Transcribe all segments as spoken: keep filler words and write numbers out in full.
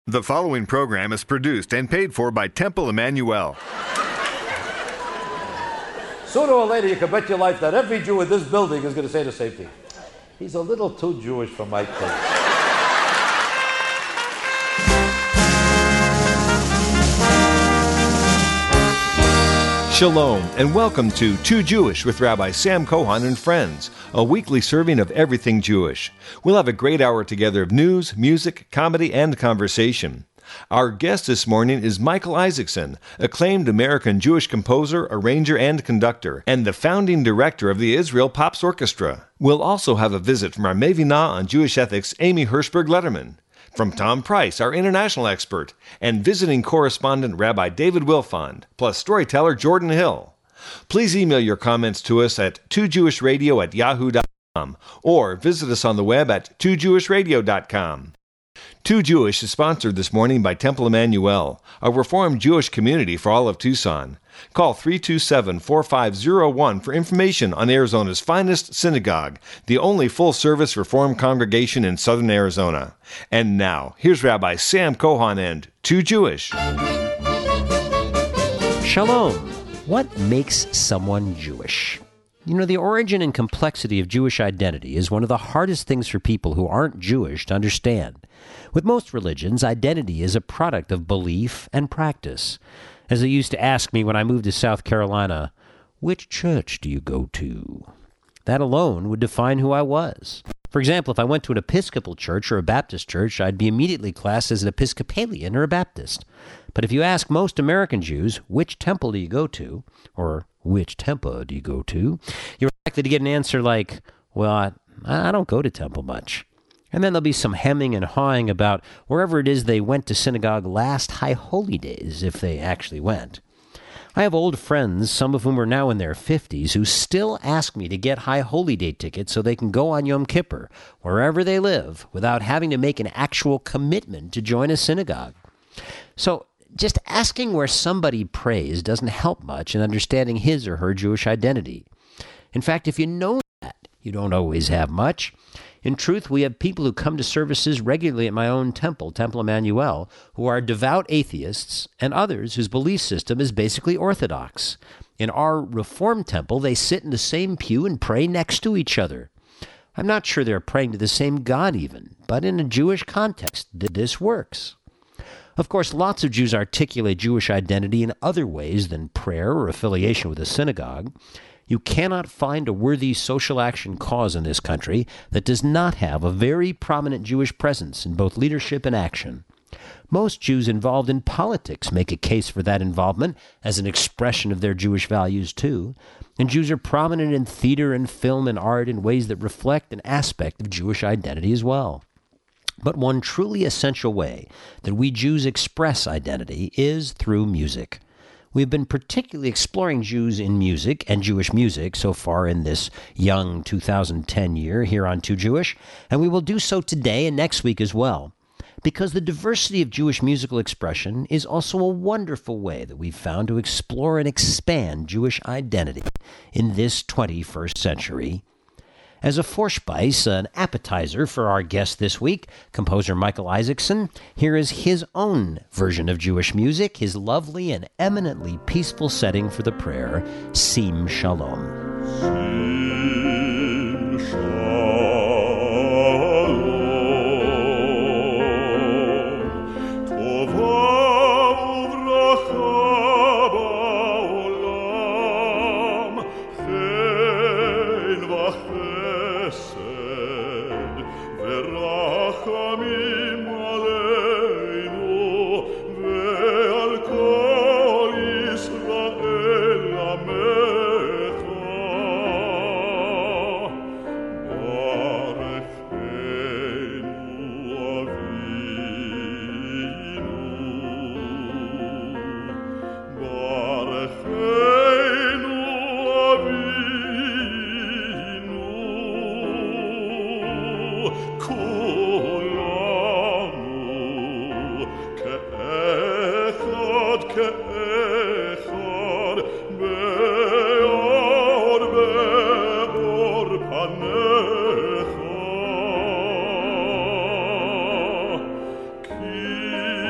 The following program is produced and paid for by Temple Emmanuel. Sooner or later, you can bet your life that every Jew in this building is going to say the same thing. He's a little too Jewish for my taste. Shalom, and welcome to Too Jewish with Rabbi Sam Cohen and Friends, a weekly serving of everything Jewish. We'll have a great hour together of news, music, comedy, and conversation. Our guest this morning is Michael Isaacson, acclaimed American Jewish composer, arranger, and conductor, and the founding director of the Israel Pops Orchestra. We'll also have a visit from our Mevinah on Jewish ethics, Amy Hirschberg-Letterman, from Tom Price, our international expert, and visiting correspondent Rabbi David Wilfond, plus storyteller Jordan Hill. Please email your comments to us at two jewish radio at yahoo dot com or visit us on the web at two jewish radio dot com. Too Jewish is sponsored this morning by Temple Emmanuel, a Reformed Jewish community for all of Tucson. Call three two seven, four five zero one for information on Arizona's finest synagogue, the only full-service Reformed congregation in southern Arizona. And now, here's Rabbi Sam Cohen and Too Jewish. Shalom. What makes someone Jewish? You know, the origin and complexity of Jewish identity is one of the hardest things for people who aren't Jewish to understand. With most religions, identity is a product of belief and practice. As they used to ask me when I moved to South Carolina, which church do you go to? That alone would define who I was. For example, if I went to an Episcopal church or a Baptist church, I'd be immediately classed as an Episcopalian or a Baptist. But if you ask most American Jews, which temple do you go to, or which temple do you go to, you're likely to get an answer like, well, I, I don't go to temple much. And then there'll be some hemming and hawing about wherever it is they went to synagogue last High Holy Days, if they actually went. I have old friends, some of whom are now in their fifties, who still ask me to get High Holy Day tickets so they can go on Yom Kippur, wherever they live, without having to make an actual commitment to join a synagogue. So just asking where somebody prays doesn't help much in understanding his or her Jewish identity. In fact, if you know that, you don't always have much. In truth, we have people who come to services regularly at my own temple, Temple Emmanuel, who are devout atheists, and others whose belief system is basically orthodox. In our Reformed temple, they sit in the same pew and pray next to each other. I'm not sure they're praying to the same God even, but in a Jewish context, this works. Of course, lots of Jews articulate Jewish identity in other ways than prayer or affiliation with a synagogue. You cannot find a worthy social action cause in this country that does not have a very prominent Jewish presence in both leadership and action. Most Jews involved in politics make a case for that involvement as an expression of their Jewish values too, and Jews are prominent in theater and film and art in ways that reflect an aspect of Jewish identity as well. But one truly essential way that we Jews express identity is through music. We've been particularly exploring Jews in music and Jewish music so far in this young two thousand ten year here on Too Jewish, and we will do so today and next week as well, because the diversity of Jewish musical expression is also a wonderful way that we've found to explore and expand Jewish identity in this twenty-first century. As a Vorspeise, an appetizer for our guest this week, composer Michael Isaacson, here is his own version of Jewish music, his lovely and eminently peaceful setting for the prayer, Sim Shalom. Sim Shalom, Tova uvracha ba'olam, chen v'chen ורחמים עלינו ועל כל ישראל עמך ברכנו אבינו ברכנו אבינו כולנו כאחד כאחד באור באור פניך כי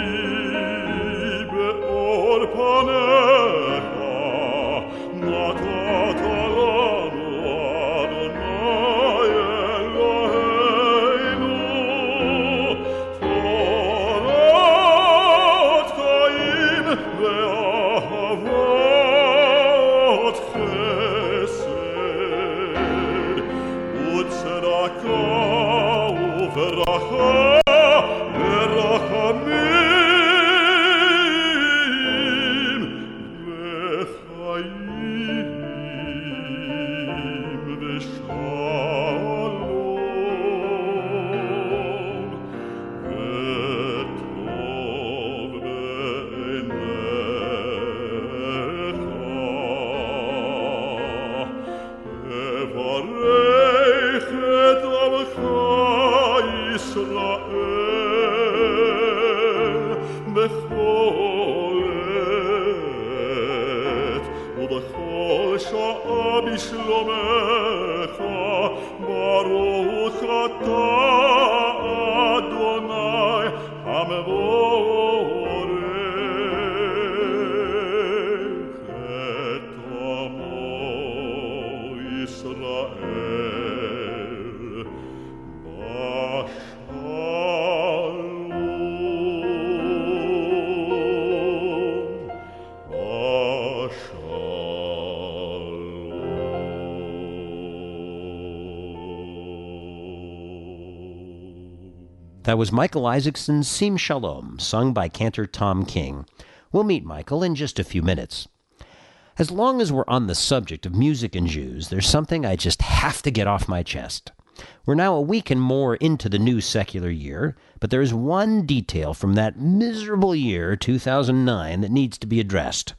בכל עת ובכל שעה בשלומך ברוך אתה אדוני המבורך את עמו ישראל That was Michael Isaacson's Sim Shalom, sung by cantor Tom King. We'll meet Michael in just a few minutes. As long as we're on the subject of music and Jews, there's something I just have to get off my chest. We're now a week and more into the new secular year, but there is one detail from that miserable year, two thousand nine, that needs to be addressed.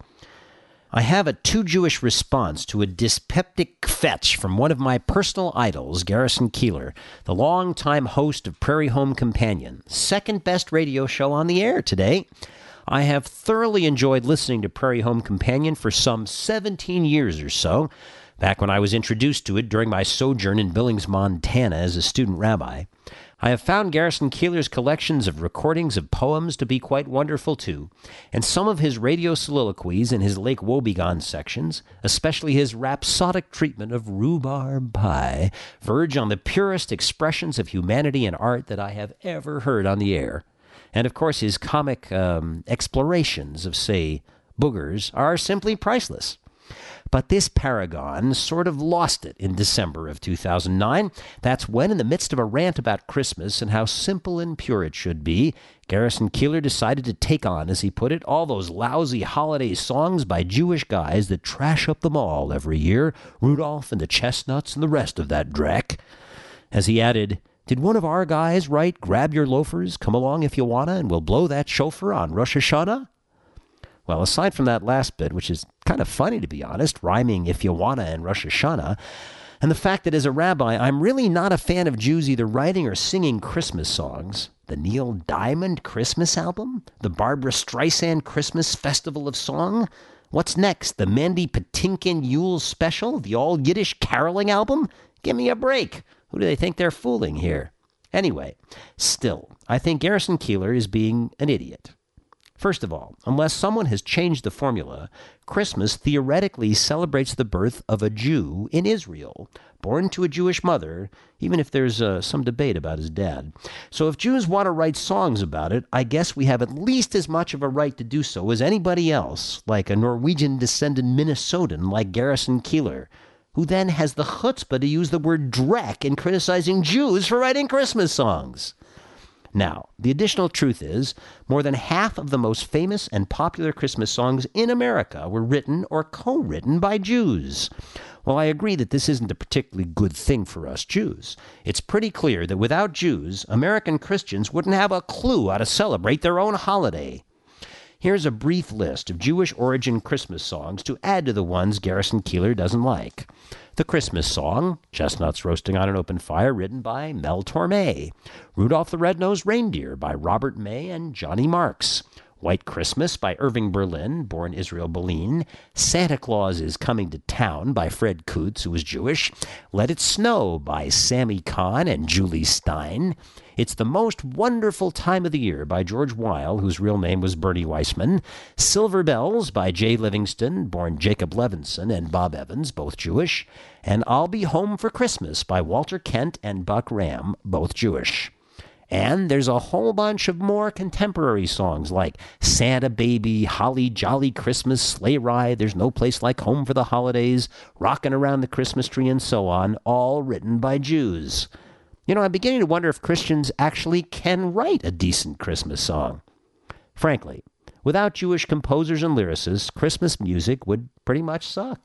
I have a too Jewish response to a dyspeptic fetch from one of my personal idols, Garrison Keillor, the longtime host of Prairie Home Companion, second best radio show on the air today. I have thoroughly enjoyed listening to Prairie Home Companion for some seventeen years or so, back when I was introduced to it during my sojourn in Billings, Montana as a student rabbi. I have found Garrison Keillor's collections of recordings of poems to be quite wonderful, too, and some of his radio soliloquies in his Lake Wobegon sections, especially his rhapsodic treatment of rhubarb pie, verge on the purest expressions of humanity and art that I have ever heard on the air. And, of course, his comic um, explorations of, say, boogers are simply priceless. But this paragon sort of lost it in December of two thousand nine. That's when, in the midst of a rant about Christmas and how simple and pure it should be, Garrison Keillor decided to take on, as he put it, all those lousy holiday songs by Jewish guys that trash up the mall every year, Rudolph and the Chestnuts and the rest of that dreck. As he added, "Did one of our guys write, 'Grab your loafers, come along if you wanna, and we'll blow that shofar on Rosh Hashanah'?" Well, aside from that last bit, which is kind of funny to be honest, rhyming if you wanna and Rosh Hashanah, and the fact that as a rabbi, I'm really not a fan of Jews either writing or singing Christmas songs. The Neil Diamond Christmas album? The Barbara Streisand Christmas Festival of Song? What's next? The Mandy Patinkin Yule Special? The all-Yiddish caroling album? Give me a break. Who do they think they're fooling here? Anyway, still, I think Garrison Keillor is being an idiot. First of all, unless someone has changed the formula, Christmas theoretically celebrates the birth of a Jew in Israel, born to a Jewish mother, even if there's uh, some debate about his dad. So if Jews want to write songs about it, I guess we have at least as much of a right to do so as anybody else, like a Norwegian-descended Minnesotan like Garrison Keillor, who then has the chutzpah to use the word dreck in criticizing Jews for writing Christmas songs. Now, the additional truth is, more than half of the most famous and popular Christmas songs in America were written or co-written by Jews. While I agree that this isn't a particularly good thing for us Jews, it's pretty clear that without Jews, American Christians wouldn't have a clue how to celebrate their own holiday. Here's a brief list of Jewish-origin Christmas songs to add to the ones Garrison Keillor doesn't like. The Christmas Song, Chestnuts Roasting on an Open Fire, written by Mel Torme. Rudolph the Red-Nosed Reindeer by Robert May and Johnny Marks. White Christmas by Irving Berlin, born Israel Boline. Santa Claus is Coming to Town by Fred Kutz, who was Jewish. Let It Snow by Sammy Kahn and Julie Stein. It's the Most Wonderful Time of the Year by George Weil, whose real name was Bernie Weissman. Silver Bells by Jay Livingston, born Jacob Levinson and Bob Evans, both Jewish. And I'll Be Home for Christmas by Walter Kent and Buck Ram, both Jewish. And there's a whole bunch of more contemporary songs like Santa Baby, Holly Jolly Christmas, Sleigh Ride, There's No Place Like Home for the Holidays, Rockin' Around the Christmas Tree, and so on, all written by Jews. You know, I'm beginning to wonder if Christians actually can write a decent Christmas song. Frankly, without Jewish composers and lyricists, Christmas music would pretty much suck.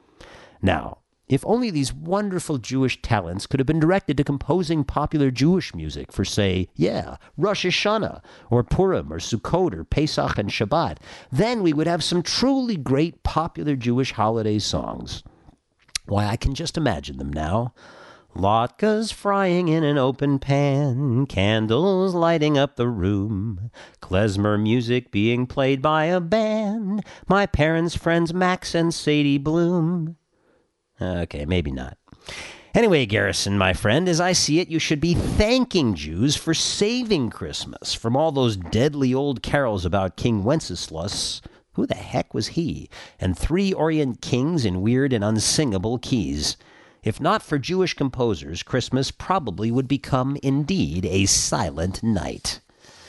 Now, if only these wonderful Jewish talents could have been directed to composing popular Jewish music for, say, yeah, Rosh Hashanah, or Purim, or Sukkot, or Pesach and Shabbat, then we would have some truly great popular Jewish holiday songs. Why, I can just imagine them now. Latkes frying in an open pan, candles lighting up the room, klezmer music being played by a band, my parents' friends Max and Sadie Bloom. Okay, maybe not. Anyway, Garrison, my friend, as I see it, you should be thanking Jews for saving Christmas from all those deadly old carols about King Wenceslas. Who the heck was he? And three Orient kings in weird and unsingable keys. If not for Jewish composers, Christmas probably would become, indeed, a silent night.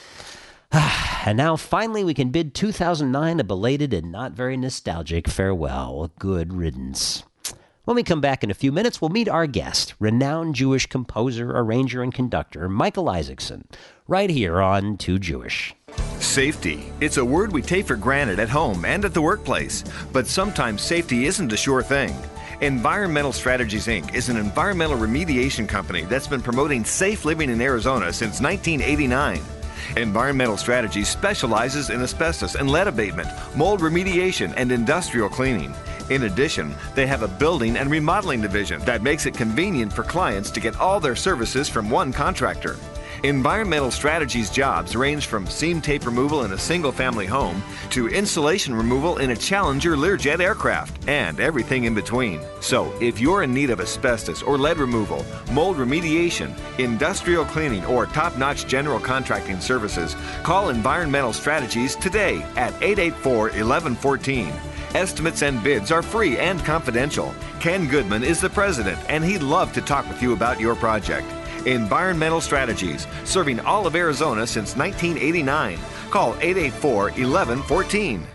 And now, finally, we can bid two thousand nine a belated and not very nostalgic farewell. Good riddance. When we come back in a few minutes, we'll meet our guest, renowned Jewish composer, arranger, and conductor, Michael Isaacson, right here on Too Jewish. Safety. It's a word we take for granted at home and at the workplace, but sometimes safety isn't a sure thing. Environmental Strategies, Incorporated is an environmental remediation company that's been promoting safe living in Arizona since nineteen eighty-nine. Environmental Strategies specializes in asbestos and lead abatement, mold remediation, and industrial cleaning. In addition, they have a building and remodeling division that makes it convenient for clients to get all their services from one contractor. Environmental Strategies jobs range from seam tape removal in a single-family home to insulation removal in a Challenger Learjet aircraft, and everything in between. So, if you're in need of asbestos or lead removal, mold remediation, industrial cleaning, or top-notch general contracting services, call Environmental Strategies today at eight eight four, one one one four. Estimates and bids are free and confidential. Ken Goodman is the president, and he'd love to talk with you about your project. Environmental Strategies, serving all of Arizona since nineteen eighty-nine. Call eight eight four, one one one four.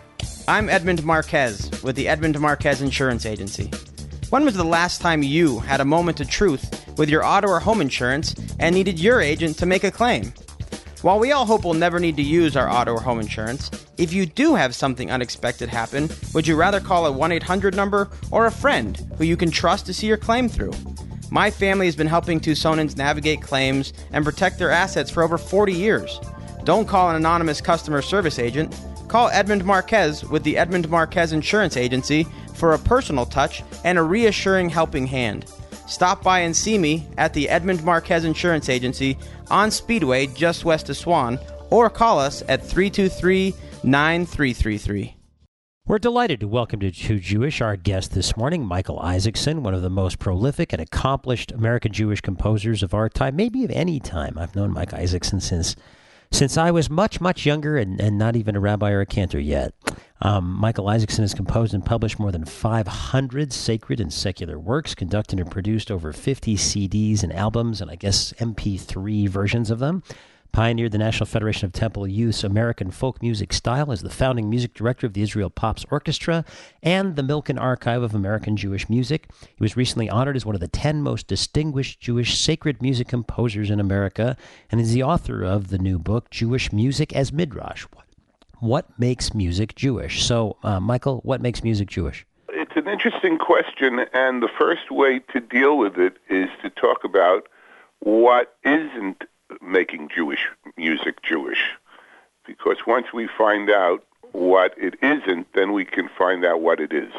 I'm Edmund Marquez with the Edmund Marquez Insurance Agency. When was the last time you had a moment of truth with your auto or home insurance and needed your agent to make a claim? While we all hope we'll never need to use our auto or home insurance, if you do have something unexpected happen, would you rather call a one eight hundred number or a friend who you can trust to see your claim through? My family has been helping Tucsonans navigate claims and protect their assets for over forty years. Don't call an anonymous customer service agent. Call Edmund Marquez with the Edmund Marquez Insurance Agency for a personal touch and a reassuring helping hand. Stop by and see me at the Edmund Marquez Insurance Agency on Speedway just west of Swan, or call us at three two three, nine three three three. We're delighted to welcome to Too Jewish our guest this morning, Michael Isaacson, one of the most prolific and accomplished American Jewish composers of our time, maybe of any time. I've known Mike Isaacson since since I was much, much younger and, and not even a rabbi or a cantor yet. Um, Michael Isaacson has composed and published more than five hundred sacred and secular works, conducted and produced over fifty C Ds and albums, and I guess M P three versions of them. Pioneered the National Federation of Temple Youth's American folk music style as the founding music director of the Israel Pops Orchestra and the Milken Archive of American Jewish Music. He was recently honored as one of the ten most distinguished Jewish sacred music composers in America and is the author of the new book, Jewish Music as Midrash. What makes music Jewish? So, uh, Michael, what makes music Jewish? It's an interesting question, and the first way to deal with it is to talk about what isn't making Jewish music Jewish. Because once we find out what it isn't, then we can find out what it is.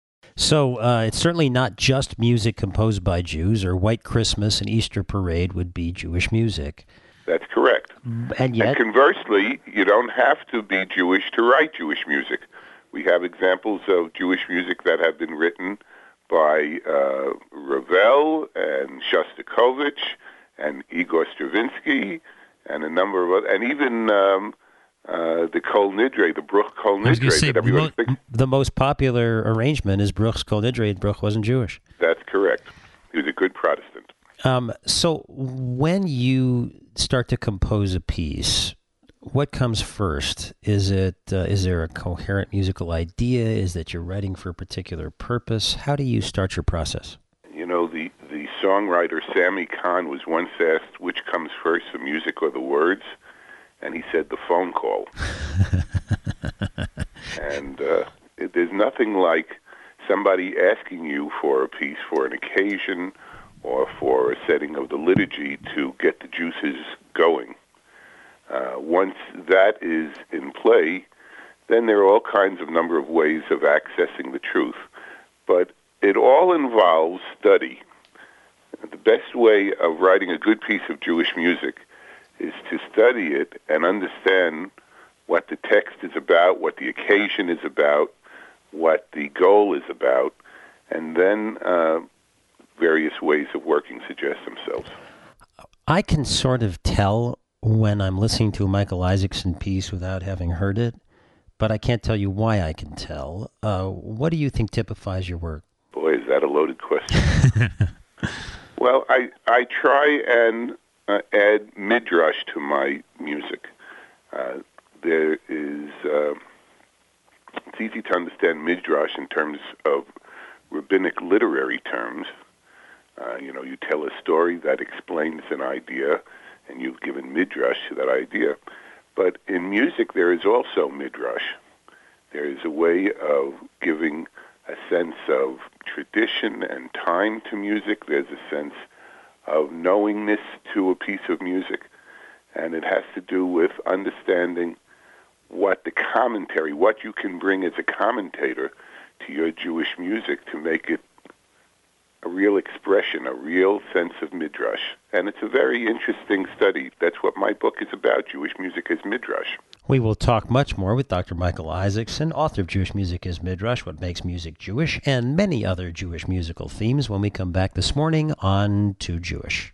So uh, it's certainly not just music composed by Jews, or White Christmas and Easter Parade would be Jewish music. That's correct. And yet, and conversely, you don't have to be Jewish to write Jewish music. We have examples of Jewish music that have been written by uh, Ravel and Shostakovich and Igor Stravinsky, and a number of other, and even um, uh, the Kol Nidre, the Bruch Kol Nidre. Say, that everyone mo- thinks. The most popular arrangement is Bruch's Kol Nidre, and Bruch wasn't Jewish. That's correct. He was a good Protestant. Um, so when you start to compose a piece, what comes first? Is it uh, is there a coherent musical idea? Is that you're writing for a particular purpose? How do you start your process? You know, the, the songwriter Sammy Kahn was once asked which comes first, the music or the words, and he said the phone call. and uh, it, there's nothing like somebody asking you for a piece for an occasion or for a setting of the liturgy to get the juices going. Uh, once that is in play, then there are all kinds of number of ways of accessing the truth. But it all involves study. The best way of writing a good piece of Jewish music is to study it and understand what the text is about, what the occasion is about, what the goal is about, and then uh, various ways of working suggest themselves. I can sort of tell when I'm listening to a Michael Isaacson piece without having heard it, but I can't tell you why I can tell. Uh, what do you think typifies your work? Boy, is that a loaded question. Well, I, I try and uh, add midrash to my music. Uh, there is, uh, it's easy to understand midrash in terms of rabbinic literary terms. Uh, you know, you tell a story that explains an idea, and you've given midrash to that idea. But in music, there is also midrash. There is a way of giving a sense of tradition and time to music. There's a sense of knowingness to a piece of music. And it has to do with understanding what the commentary, what you can bring as a commentator to your Jewish music to make it a real expression, a real sense of midrash. And it's a very interesting study. That's what my book is about, Jewish Music as Midrash. We will talk much more with Doctor Michael Isaacson, author of Jewish Music as Midrash, What Makes Music Jewish, and many other Jewish musical themes when we come back this morning on To Jewish.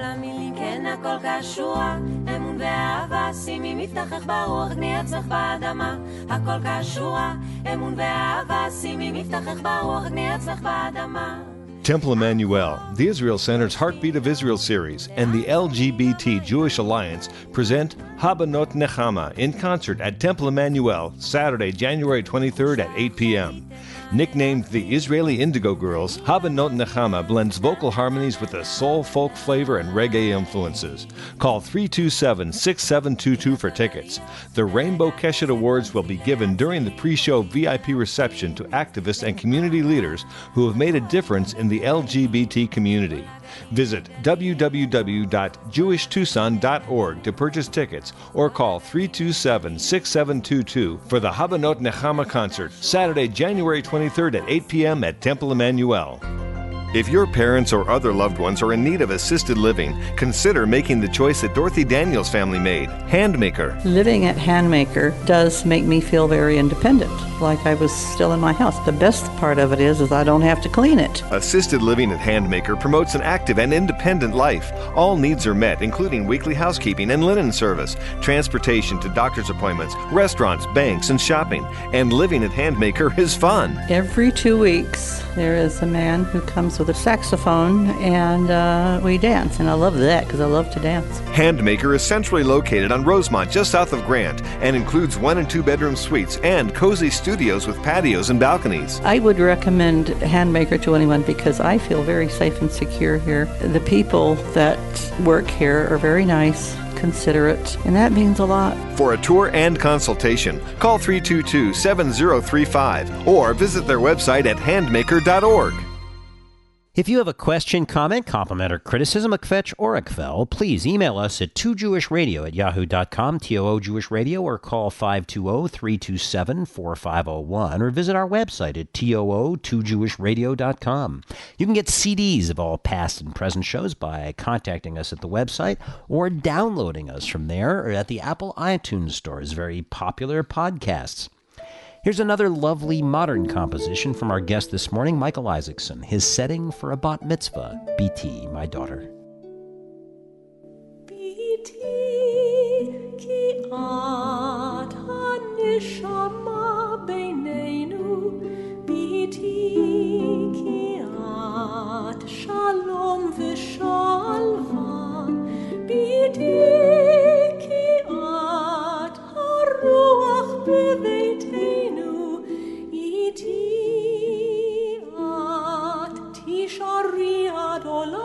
הכל קשור, אמון ואהבה, שימי מבטחך ברוח, גני עצמך באדמה. הכל קשור, אמון ואהבה, שימי מבטחך ברוח, גני עצמך באדמה. Temple Emmanuel, the Israel Center's Heartbeat of Israel series, and the L G B T Jewish Alliance present Habanot Nechama in concert at Temple Emmanuel, Saturday, January twenty-third at eight p.m. Nicknamed the Israeli Indigo Girls, Habanot Nechama blends vocal harmonies with a soul folk flavor and reggae influences. Call three two seven, six seven two two for tickets. The Rainbow Keshet Awards will be given during the pre-show V I P reception to activists and community leaders who have made a difference in the L G B T community. Visit w w w dot jewish tucson dot org to purchase tickets or call three two seven, six seven two two for the Habanot Nechama concert, Saturday, January twenty-third at eight p.m. at Temple Emmanuel. If your parents or other loved ones are in need of assisted living, consider making the choice that Dorothy Daniels' family made, Handmaker. Living at Handmaker does make me feel very independent, like I was still in my house. The best part of it is, is I don't have to clean it. Assisted living at Handmaker promotes an active and independent life. All needs are met, including weekly housekeeping and linen service, transportation to doctor's appointments, restaurants, banks, and shopping. And living at Handmaker is fun. Every two weeks, there is a man who comes with a saxophone, and uh, we dance. And I love that, because I love to dance. Handmaker is centrally located on Rosemont, just south of Grant, and includes one and two bedroom suites and cozy studios with patios and balconies. I would recommend Handmaker to anyone because I feel very safe and secure here. The people that work here are very nice, considerate, and that means a lot. For a tour and consultation, call three two two, seven zero three five or visit their website at handmaker dot org. If you have a question, comment, compliment, or criticism, a kvetch or a kvel, please email us at two jewish radio at yahoo dot com, T O O Jewish Radio, or call five two zero, three two seven, four five zero one, or visit our website at T O O two jewish radio dot com. You can get C Ds of all past and present shows by contacting us at the website or downloading us from there or at the Apple iTunes Store's very popular podcasts. Here's another lovely modern composition from our guest this morning, Michael Isaacson, his setting for a bat mitzvah, B T, my daughter. B T, ki at ha-neshama beineinu, B T, ki at shalom v'shalva, B T, ki at ha-ruach beveiteinu, Tishari ad olam,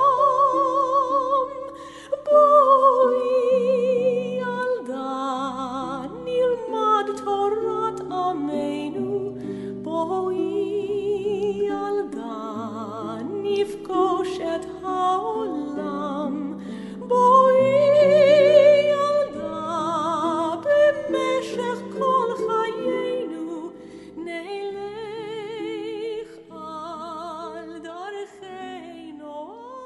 boi alda, nilmad Torat Ameinu, boi alda, nifkosh et haolam, boi alda, b'meshech kol chayenu, neilech al darcheinu.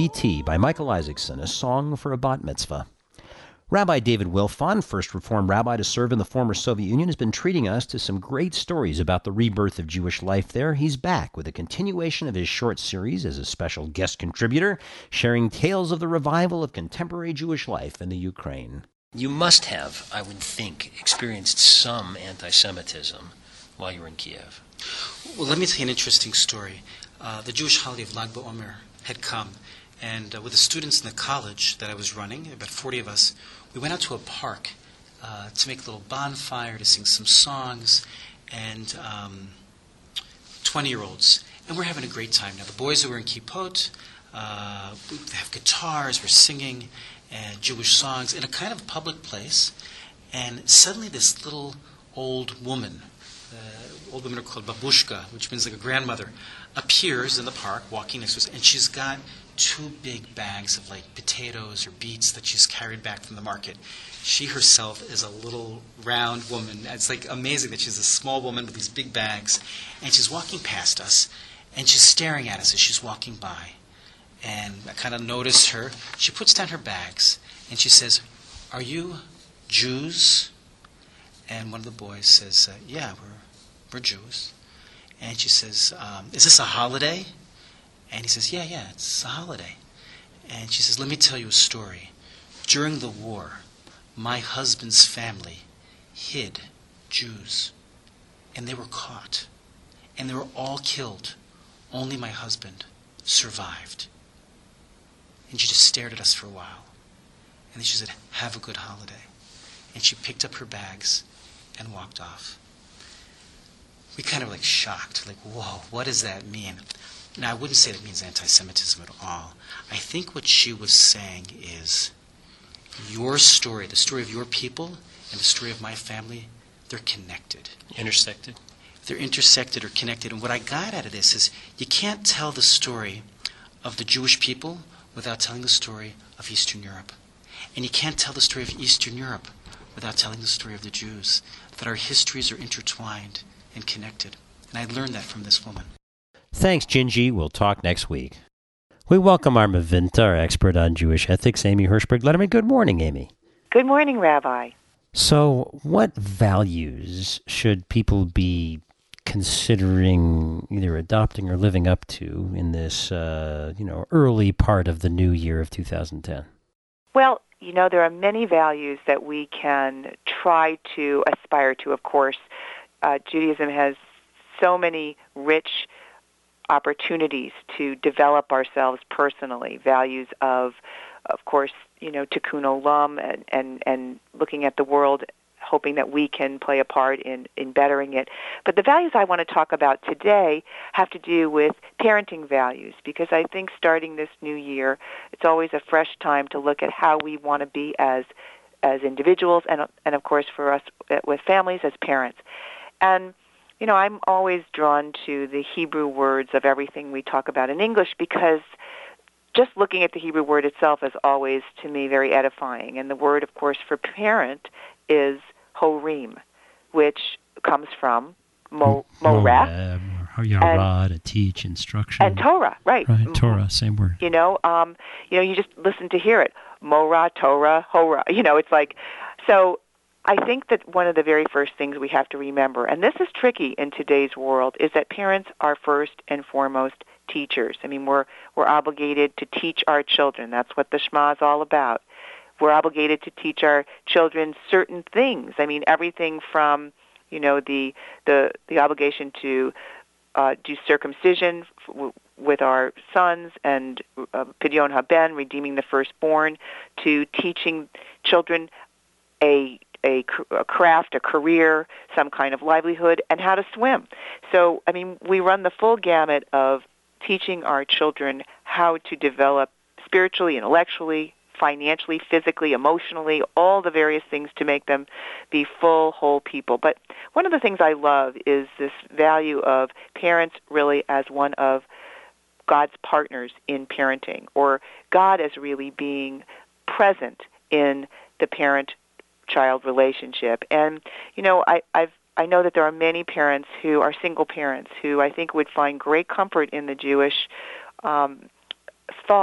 E T by Michael Isaacson, a song for a bat mitzvah. Rabbi David Wilfon, first Reform rabbi to serve in the former Soviet Union, has been treating us to some great stories about the rebirth of Jewish life there. He's back with a continuation of his short series as a special guest contributor, sharing tales of the revival of contemporary Jewish life in the Ukraine. You must have, I would think, experienced some anti-Semitism while you were in Kiev. Well, let me tell you an interesting story. Uh, the Jewish holiday of Lag BaOmer had come, and uh, with the students in the college that I was running, about forty of us, we went out to a park uh, to make a little bonfire, to sing some songs, and um, twenty-year-olds. And we're having a great time. Now, the boys who were in kippot, uh, we have guitars, we're singing and Jewish songs in a kind of public place. And suddenly this little old woman, uh, old women are called babushka, which means like a grandmother, appears in the park walking next to us, and she's got two big bags of like potatoes or beets that she's carried back from the market. She herself is a little round woman. It's like amazing that she's a small woman with these big bags, and she's walking past us, and she's staring at us as she's walking by. And I kind of noticed her. She puts down her bags, and she says, "Are you Jews?" And one of the boys says, uh, "Yeah, we're we're Jews." And she says, um, "Is this a holiday?" And he says, yeah, yeah, it's a holiday. And she says, "Let me tell you a story. During the war, my husband's family hid Jews, and they were caught, and they were all killed. Only my husband survived." And she just stared at us for a while. And then she said, "Have a good holiday." And she picked up her bags and walked off. We kind of like shocked, like, whoa, what does that mean? Now, I wouldn't say that means anti-Semitism at all. I think what she was saying is your story, the story of your people, and the story of my family, they're connected. Intersected? They're intersected or connected. And what I got out of this is you can't tell the story of the Jewish people without telling the story of Eastern Europe. And you can't tell the story of Eastern Europe without telling the story of the Jews. That our histories are intertwined and connected. And I learned that from this woman. Thanks, Gingy. We'll talk next week. We welcome our Mavinta, our expert on Jewish ethics, Amy Hirschberg-Letterman. Good morning, Amy. Good morning, Rabbi. So what values should people be considering either adopting or living up to in this uh, you know, early part of the new year of two thousand ten? Well, you know, there are many values that we can try to aspire to. Of course, uh, Judaism has so many rich opportunities to develop ourselves personally. Values of, of course, you know, tikkun olam and, and, and looking at the world, hoping that we can play a part in, in bettering it. But the values I want to talk about today have to do with parenting values, because I think starting this new year, it's always a fresh time to look at how we want to be as as individuals and, and of course, for us with families as parents. And you know, I'm always drawn to the Hebrew words of everything we talk about in English, because just looking at the Hebrew word itself is always, to me, very edifying. And the word, of course, for parent is horim, which comes from mo, moreh. Yarad, to teach, instruction. And Torah, right. Right, Torah, same word. You know, um, you know, you just listen to hear it. Morah, Torah, Hora. You know, it's like, so I think that one of the very first things we have to remember, and this is tricky in today's world, is that parents are first and foremost teachers. I mean, we're we're obligated to teach our children. That's what the Shema is all about. We're obligated to teach our children certain things. I mean, everything from, you know, the the the obligation to uh, do circumcision f- with our sons and uh, Pidyon Haben, redeeming the firstborn, to teaching children a A, a craft, a career, some kind of livelihood, and how to swim. So, I mean, we run the full gamut of teaching our children how to develop spiritually, intellectually, financially, physically, emotionally, all the various things to make them be full, whole people. But one of the things I love is this value of parents really as one of God's partners in parenting, or God as really being present in the parent-child relationship. And, you know, I, I've I know that there are many parents who are single parents who I think would find great comfort in the Jewish um, thoughts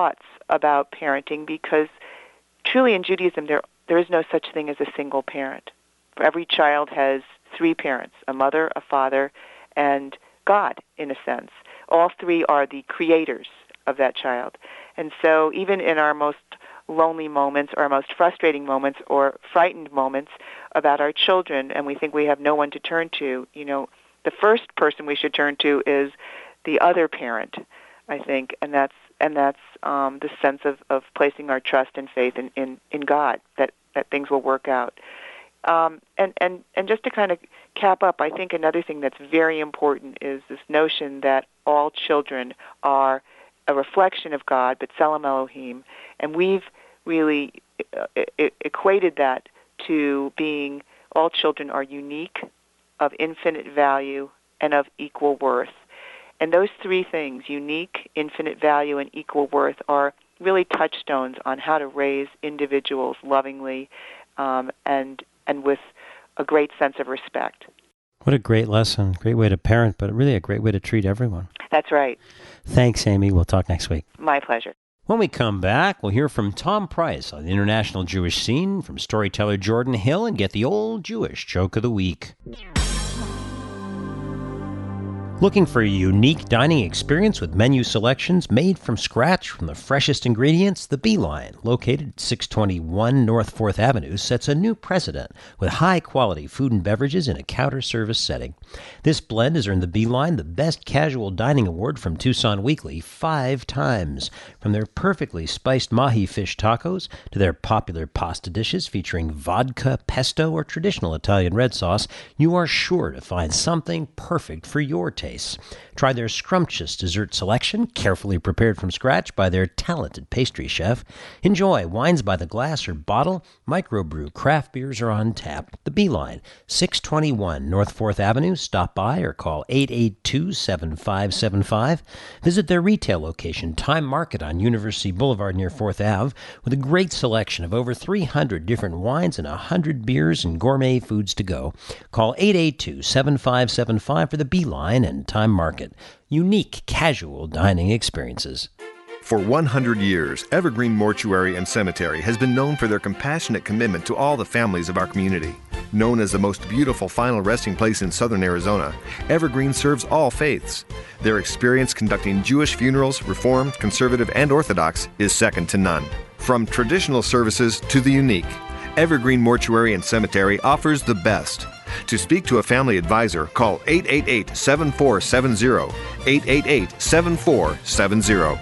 about parenting because truly in Judaism there there is no such thing as a single parent. Every child has three parents, a mother, a father, and God, in a sense. All three are the creators of that child. And so even in our most lonely moments or our most frustrating moments or frightened moments about our children, and we think we have no one to turn to, you know, the first person we should turn to is the other parent, I think, and that's and that's um, the sense of, of placing our trust and faith in, in, in God, that, that things will work out. Um, and, and, and just to kind of cap up, I think another thing that's very important is this notion that all children are a reflection of God, but Tselem Elohim, and we've really uh, e- equated that to being all children are unique, of infinite value, and of equal worth. And those three things, unique, infinite value, and equal worth, are really touchstones on how to raise individuals lovingly um, and and with a great sense of respect. What a great lesson. Great way to parent, but really a great way to treat everyone. That's right. Thanks, Amy. We'll talk next week. My pleasure. When we come back, we'll hear from Tom Price on the international Jewish scene, from storyteller Jordan Hill, and get the old Jewish joke of the week. Looking for a unique dining experience with menu selections made from scratch from the freshest ingredients? The Beeline, located at six twenty-one North fourth Avenue, sets a new precedent with high-quality food and beverages in a counter-service setting. This blend has earned the Beeline the Best Casual Dining Award from Tucson Weekly five times. From their perfectly spiced mahi fish tacos to their popular pasta dishes featuring vodka, pesto, or traditional Italian red sauce, you are sure to find something perfect for your taste. Try their scrumptious dessert selection, carefully prepared from scratch by their talented pastry chef. Enjoy wines by the glass or bottle. Microbrew craft beers are on tap. The Beeline, six twenty-one North fourth Avenue. Stop by or call eight eight two, seven five seven five. Visit their retail location, Time Market on University Boulevard near fourth Avenue, with a great selection of over three hundred different wines and one hundred beers and gourmet foods to go. Call eight eight two, seven five seven five for the Beeline and Time Market. Unique casual dining experiences. For one hundred years, Evergreen Mortuary and Cemetery has been known for their compassionate commitment to all the families of our community. Known as the most beautiful final resting place in southern Arizona, Evergreen serves all faiths. Their experience conducting Jewish funerals, Reformed, Conservative, and Orthodox, is second to none. From traditional services to the unique, Evergreen Mortuary and Cemetery offers the best. To speak to a family advisor, call eight eight eight, seven four seven zero, eight eight eight, seven four seven zero.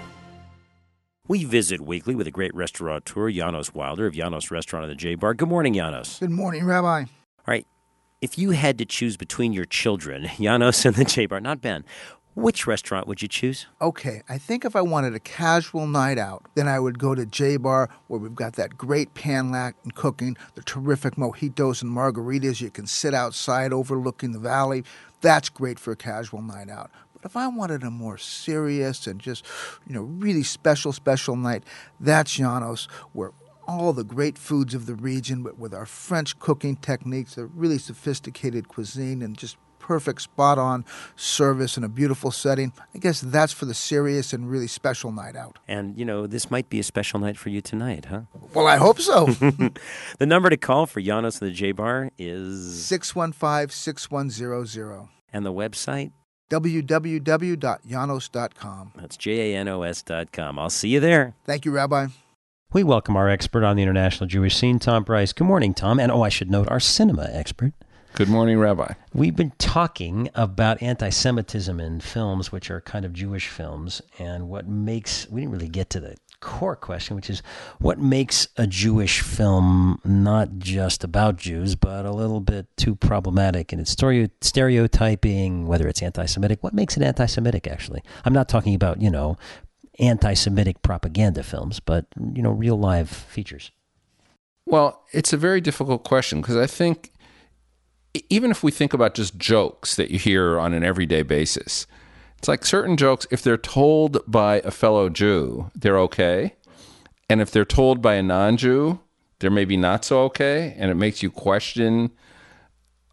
We visit weekly with a great restaurateur, Janos Wilder of Janos Restaurant on the J-Bar. Good morning, Janos. Good morning, Rabbi. All right, if you had to choose between your children, Janos and the J-Bar, not Ben, which restaurant would you choose? Okay, I think if I wanted a casual night out, then I would go to J-Bar, where we've got that great pan Latin cooking, the terrific mojitos and margaritas. You can sit outside overlooking the valley. That's great for a casual night out. But if I wanted a more serious and just, you know, really special, special night, that's Janos, where all the great foods of the region, but with our French cooking techniques, a really sophisticated cuisine, and just perfect spot-on service in a beautiful setting. I guess that's for the serious and really special night out. And, you know, this might be a special night for you tonight, huh? Well, I hope so. The number to call for Janos and the J-Bar is six one five, six one zero zero. And the website? w w w dot janos dot com. That's J A N O S dot com. I'll see you there. Thank you, Rabbi. We welcome our expert on the international Jewish scene, Tom Price. Good morning, Tom. And, oh, I should note, our cinema expert. Good morning, Rabbi. We've been talking about anti-Semitism in films, which are kind of Jewish films, and what makes, we didn't really get to the core question, which is what makes a Jewish film not just about Jews, but a little bit too problematic in its story, stereotyping, whether it's anti-Semitic. What makes it anti-Semitic, actually? I'm not talking about, you know, anti-Semitic propaganda films, but, you know, real live features. Well, it's a very difficult question, because I think even if we think about just jokes that you hear on an everyday basis, it's like certain jokes, if they're told by a fellow Jew, they're okay. And if they're told by a non-Jew, they're maybe not so okay. And it makes you question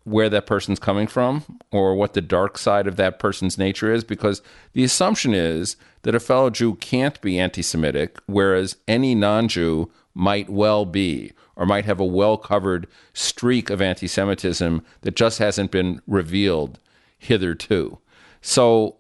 where that person's coming from or what the dark side of that person's nature is, because the assumption is that a fellow Jew can't be anti-Semitic, whereas any non-Jew might well be, or might have a well-covered streak of anti-Semitism that just hasn't been revealed hitherto. So,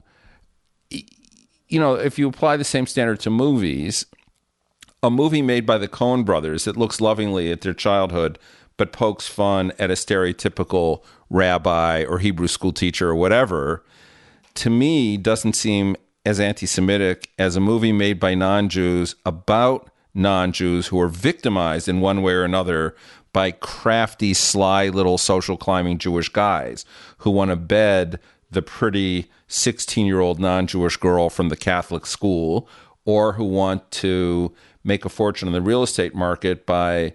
you know, if you apply the same standard to movies, a movie made by the Coen brothers that looks lovingly at their childhood but pokes fun at a stereotypical rabbi or Hebrew school teacher or whatever, to me doesn't seem as anti-Semitic as a movie made by non-Jews about non-Jews who are victimized in one way or another by crafty, sly little social climbing Jewish guys who want to bed the pretty sixteen-year-old non-Jewish girl from the Catholic school, or who want to make a fortune in the real estate market by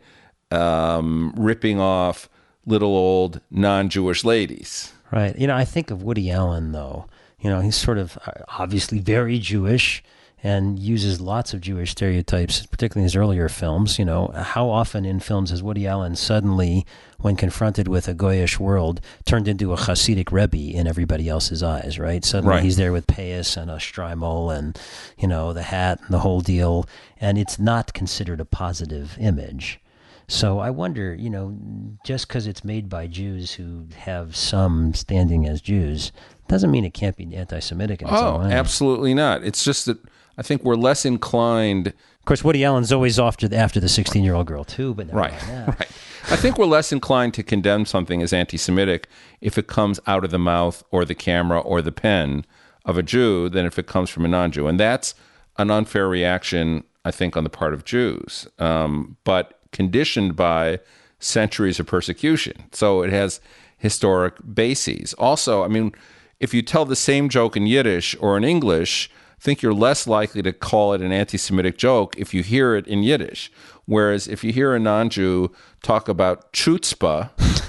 um, ripping off little old non-Jewish ladies. Right. You know, I think of Woody Allen, though. You know, he's sort of obviously very Jewish and uses lots of Jewish stereotypes, particularly in his earlier films. You know, how often in films has Woody Allen suddenly, when confronted with a Goyish world, turned into a Hasidic Rebbe in everybody else's eyes, right? Suddenly Right. he's there with payas and a shtreimel and, you know, the hat and the whole deal, and it's not considered a positive image. So I wonder, you know, just because it's made by Jews who have some standing as Jews, doesn't mean it can't be anti-Semitic in its Oh, own way. absolutely not. It's just that I think we're less inclined. Of course, Woody Allen's always after the, after the sixteen-year-old girl too, but never Right, mind that. right. I think we're less inclined to condemn something as anti-Semitic if it comes out of the mouth or the camera or the pen of a Jew than if it comes from a non-Jew. And that's an unfair reaction, I think, on the part of Jews, um, but conditioned by centuries of persecution. So it has historic bases. Also, I mean, if you tell the same joke in Yiddish or in English, I think you're less likely to call it an anti-Semitic joke if you hear it in Yiddish. Whereas if you hear a non-Jew talk about chutzpah,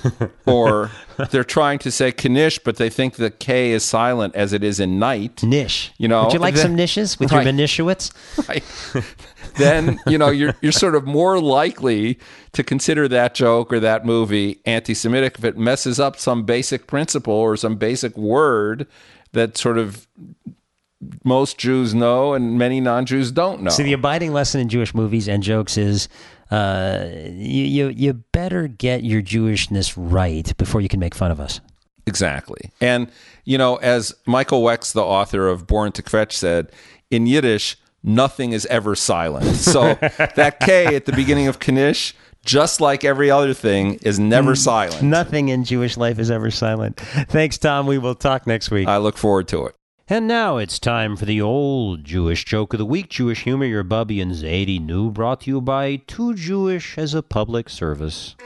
or they're trying to say knish, but they think the K is silent as it is in night. Nish. You know, Would you like then- some nishes with Right. your Menishewitz? Right. Then, you know, you're you're sort of more likely to consider that joke or that movie anti-Semitic if it messes up some basic principle or some basic word that sort of most Jews know and many non-Jews don't know. See, the abiding lesson in Jewish movies and jokes is uh, you, you you better get your Jewishness right before you can make fun of us. Exactly. And, you know, as Michael Wex, the author of Born to Kvetch, said, in Yiddish, nothing is ever silent. So that K at the beginning of Knish, just like every other thing, is never silent. Nothing in Jewish life is ever silent. Thanks, Tom. We will talk next week. I look forward to it. And now it's time for the old Jewish joke of the week. Jewish humor, your Bubby and Zadie New, brought to you by Too Jewish as a Public Service.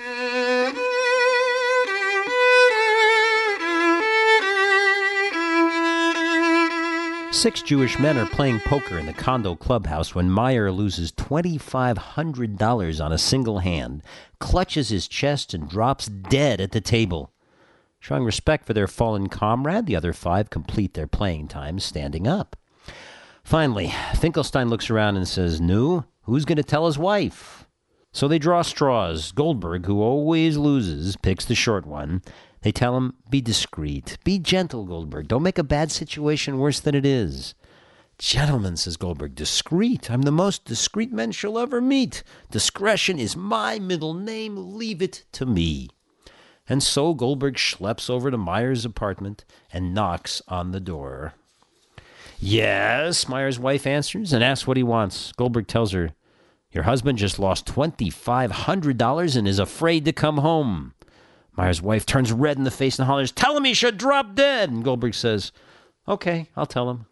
Six Jewish men are playing poker in the condo clubhouse when Meyer loses two thousand five hundred dollars on a single hand, clutches his chest, and drops dead at the table. Showing respect for their fallen comrade, the other five complete their playing time standing up. Finally, Finkelstein looks around and says, "Nu, who's going to tell his wife?" So they draw straws. Goldberg, who always loses, picks the short one. They tell him, "Be discreet. Be gentle, Goldberg. Don't make a bad situation worse than it is." "Gentlemen," says Goldberg, "discreet. I'm the most discreet man she'll ever meet. Discretion is my middle name. Leave it to me." And so Goldberg schleps over to Meyer's apartment and knocks on the door. "Yes," Meyer's wife answers and asks what he wants. Goldberg tells her, "Your husband just lost two thousand five hundred dollars and is afraid to come home." Meyer's wife turns red in the face and hollers, "Tell him he should drop dead." And Goldberg says, "Okay, I'll tell him."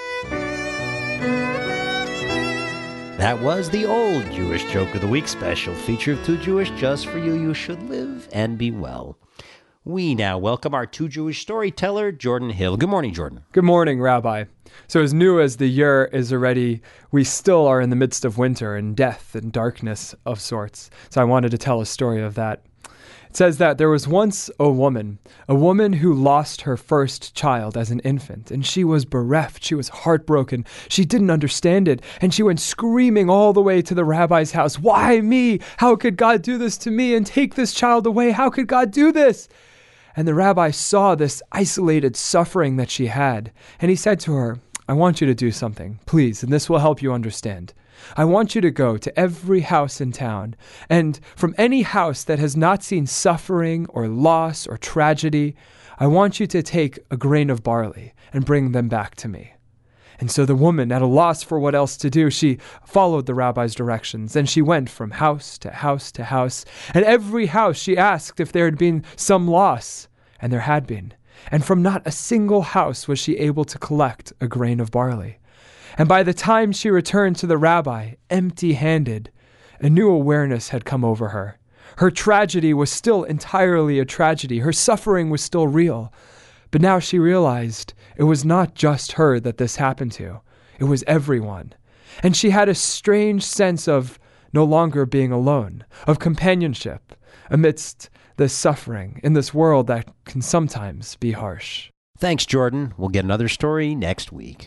That was the old Jewish joke of the week, special feature of Too Jewish just for you. You should live and be well. We now welcome our Too Jewish storyteller, Jordan Hill. Good morning, Jordan. Good morning, Rabbi. So as new as the year is already, we still are in the midst of winter and death and darkness of sorts. So I wanted to tell a story of that. It says that there was once a woman, a woman who lost her first child as an infant, and she was bereft. She was heartbroken. She didn't understand it, and she went screaming all the way to the rabbi's house. "Why me? How could God do this to me and take this child away? How could God do this?" And the rabbi saw this isolated suffering that she had. And he said to her, I want you to do something, please, and this will help you understand. I want you to go to every house in town, and from any house that has not seen suffering or loss or tragedy, I want you to take a grain of barley and bring them back to me. And so the woman, at a loss for what else to do, she followed the rabbi's directions, and she went from house to house to house. And every house she asked if there had been some loss, and there had been. And from not a single house was she able to collect a grain of barley. And by the time she returned to the rabbi, empty-handed, a new awareness had come over her. Her tragedy was still entirely a tragedy. Her suffering was still real. But now she realized it was not just her that this happened to. It was everyone. And she had a strange sense of no longer being alone, of companionship amidst this suffering in this world that can sometimes be harsh. Thanks, Jordan. We'll get another story next week.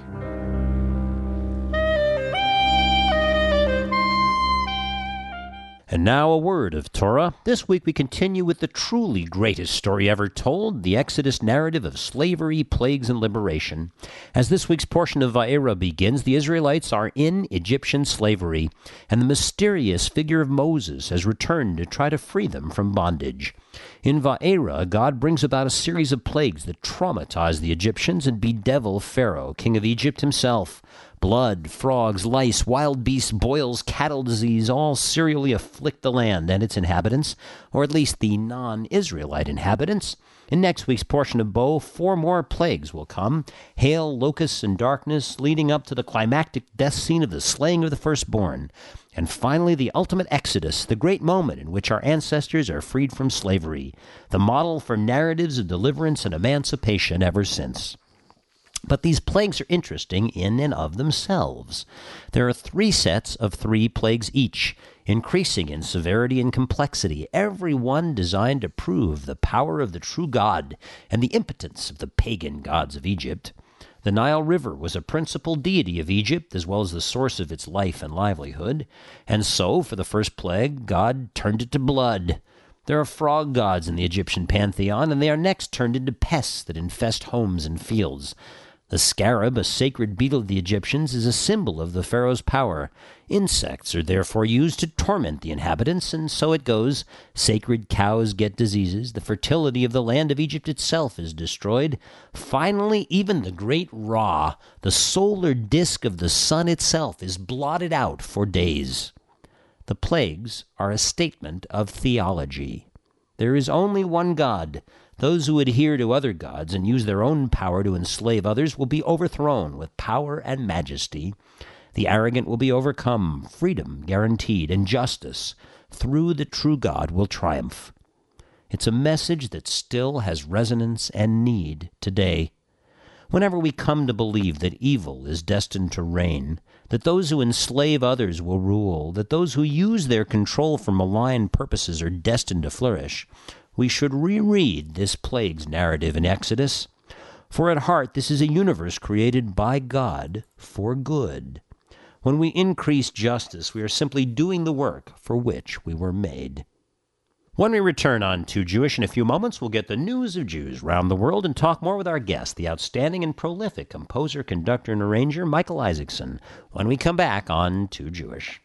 And now a word of Torah. This week we continue with the truly greatest story ever told, the Exodus narrative of slavery, plagues, and liberation. As this week's portion of Va'era begins, the Israelites are in Egyptian slavery, and the mysterious figure of Moses has returned to try to free them from bondage. In Va'era, God brings about a series of plagues that traumatize the Egyptians and bedevil Pharaoh, king of Egypt himself. Blood, frogs, lice, wild beasts, boils, cattle disease all serially afflict the land and its inhabitants, or at least the non-Israelite inhabitants. In next week's portion of Bo, four more plagues will come: hail, locusts, and darkness, leading up to the climactic death scene of the slaying of the firstborn. And finally, the ultimate exodus, the great moment in which our ancestors are freed from slavery, the model for narratives of deliverance and emancipation ever since. But these plagues are interesting in and of themselves. There are three sets of three plagues each, increasing in severity and complexity, every one designed to prove the power of the true God and the impotence of the pagan gods of Egypt. The Nile River was a principal deity of Egypt, as well as the source of its life and livelihood, and so, for the first plague, God turned it to blood. There are frog gods in the Egyptian pantheon, and they are next turned into pests that infest homes and fields. The scarab, a sacred beetle of the Egyptians, is a symbol of the pharaoh's power. Insects are therefore used to torment the inhabitants, and so it goes. Sacred cows get diseases. The fertility of the land of Egypt itself is destroyed. Finally, even the great Ra, the solar disk of the sun itself, is blotted out for days. The plagues are a statement of theology. There is only one God. Those who adhere to other gods and use their own power to enslave others will be overthrown with power and majesty. The arrogant will be overcome, freedom guaranteed, and justice through the true God will triumph. It's a message that still has resonance and need today. Whenever we come to believe that evil is destined to reign, that those who enslave others will rule, that those who use their control for malign purposes are destined to flourish, we should reread this plague's narrative in Exodus. For at heart, this is a universe created by God for good. When we increase justice, we are simply doing the work for which we were made. When we return on Too Jewish in a few moments, we'll get the news of Jews around the world and talk more with our guest, the outstanding and prolific composer, conductor, and arranger, Michael Isaacson, when we come back on Too Jewish.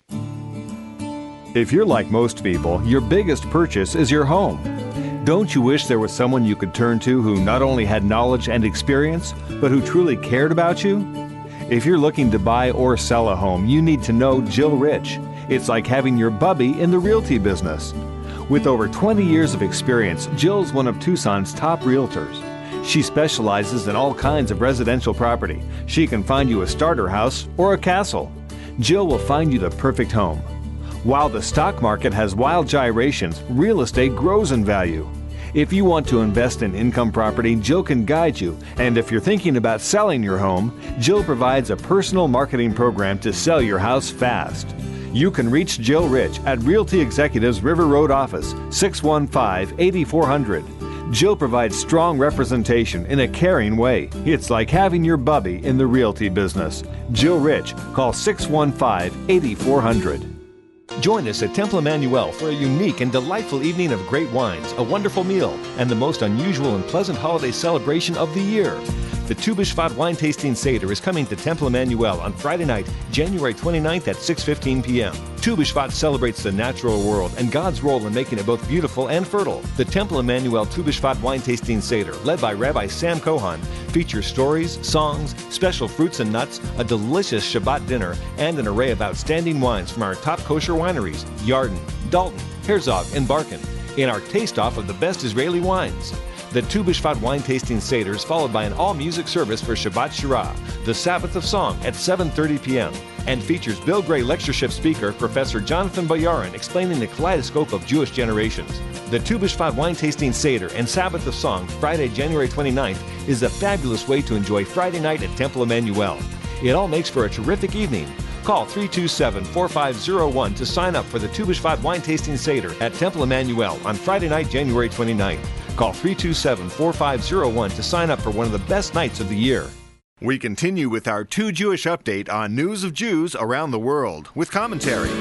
If you're like most people, your biggest purchase is your home. Don't you wish there was someone you could turn to who not only had knowledge and experience, but who truly cared about you? If you're looking to buy or sell a home, you need to know Jill Rich. It's like having your bubby in the realty business. With over twenty years of experience, Jill's one of Tucson's top realtors. She specializes in all kinds of residential property. She can find you a starter house or a castle. Jill will find you the perfect home. While the stock market has wild gyrations, real estate grows in value. If you want to invest in income property, Jill can guide you. And if you're thinking about selling your home, Jill provides a personal marketing program to sell your house fast. You can reach Jill Rich at Realty Executives River Road Office, six one five, eight four zero zero. Jill provides strong representation in a caring way. It's like having your bubby in the realty business. Jill Rich, call six one five, eight four zero zero. Join us at Temple Emmanuel for a unique and delightful evening of great wines, a wonderful meal, and the most unusual and pleasant holiday celebration of the year. The Tu B'Shvat Wine Tasting Seder is coming to Temple Emmanuel on Friday night, January twenty-ninth at six fifteen p.m. Tu B'Shvat celebrates the natural world and God's role in making it both beautiful and fertile. The Temple Emmanuel Tu B'Shvat Wine Tasting Seder, led by Rabbi Sam Kohan, features stories, songs, special fruits and nuts, a delicious Shabbat dinner, and an array of outstanding wines from our top kosher wineries, Yarden, Dalton, Herzog, and Barkin, in our taste-off of the best Israeli wines. The Tu B'Shvat Wine Tasting Seder is followed by an all-music service for Shabbat Shirah, the Sabbath of Song, at seven thirty p.m., and features Bill Gray lectureship speaker Professor Jonathan Bayarin explaining the kaleidoscope of Jewish generations. The Tu B'Shvat Wine Tasting Seder and Sabbath of Song, Friday, January twenty-ninth, is a fabulous way to enjoy Friday night at Temple Emmanuel. It all makes for a terrific evening. Call three two seven, four five zero one to sign up for the Tu B'Shvat Wine Tasting Seder at Temple Emmanuel on Friday night, January twenty-ninth. Call three two seven, four five zero one to sign up for one of the best nights of the year. We continue with our Two Jewish update on news of Jews around the world with commentary.